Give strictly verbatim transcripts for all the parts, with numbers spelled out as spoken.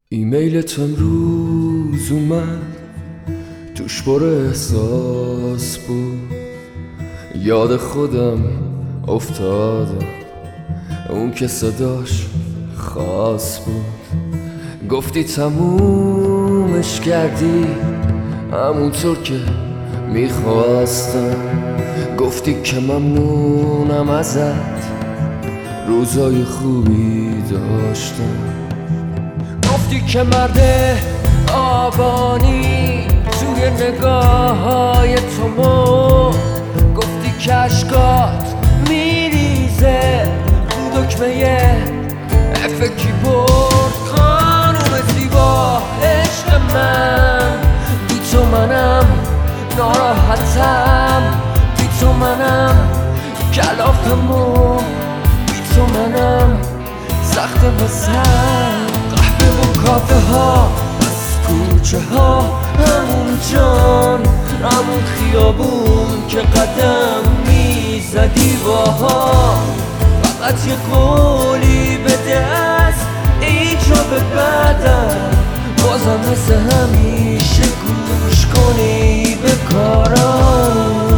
ایمیلت امروز اومد، توش پر احساس بود. یاد خودم افتادم، اون که صداش خاص بود. گفتی تمومش کردی همونطور که میخواستم. گفتی که ممنونم ازت، روزای خوبی داشتم. گفتی که مرد آبانی توی نگاه های تو مرد. گفتی که اشکات میریزه رو دکمه اف کیبورد. خانوم زیبا عشق من، بی تو منم ناراحتم، بی تو منم کلافمون، بی تو منم سخت واسم. قهوه و کافه ها از کوچه ها، همون جان همون خیابون که قدم میزدی باها. فقط یه قولی به دست ایجا به بعدم، بازم مثل همیشه گوش کنی به کارام.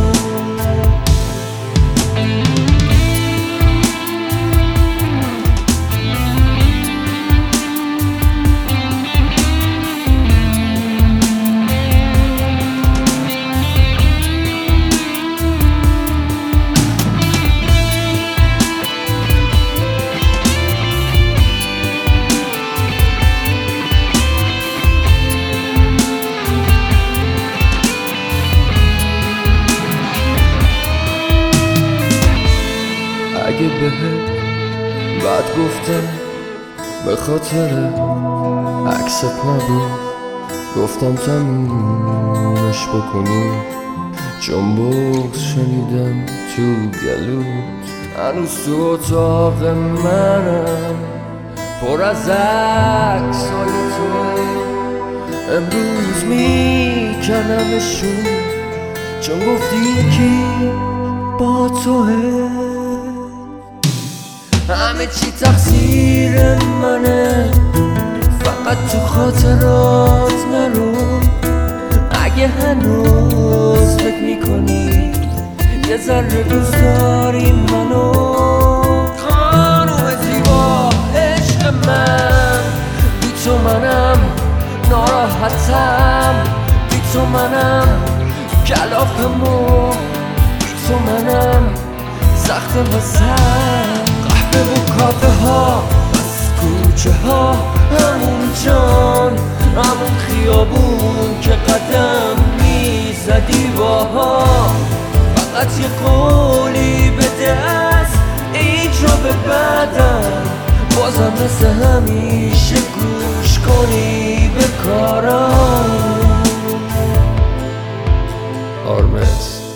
اگه بهت بعد گفتم به خاطر عکست نبود، گفتم تمومش بکنی چون بغض شنیدم تو گلوت. هنوز تو اتاق منم پر از عکسای تو، امروز میکنمشون چون گفتی یکی با توه. همه چی تقصیر منه، فقط تو خاطرات نرو. اگه هنوز فکر میکنی یه ذره دوست داری منو. خانوم زیبا عشق من، بی تو منم ناراحتم، بی تو منم کلافمون، بی تو منم سخت واسم. قهوه و کافه ها از کوچه ها، همون جان همون خیابون که قدم میزدی باها. فقط یه قولی به دست ایجا به بعدم، بازم مثل همیشه گوش کنی به کارام. آرمز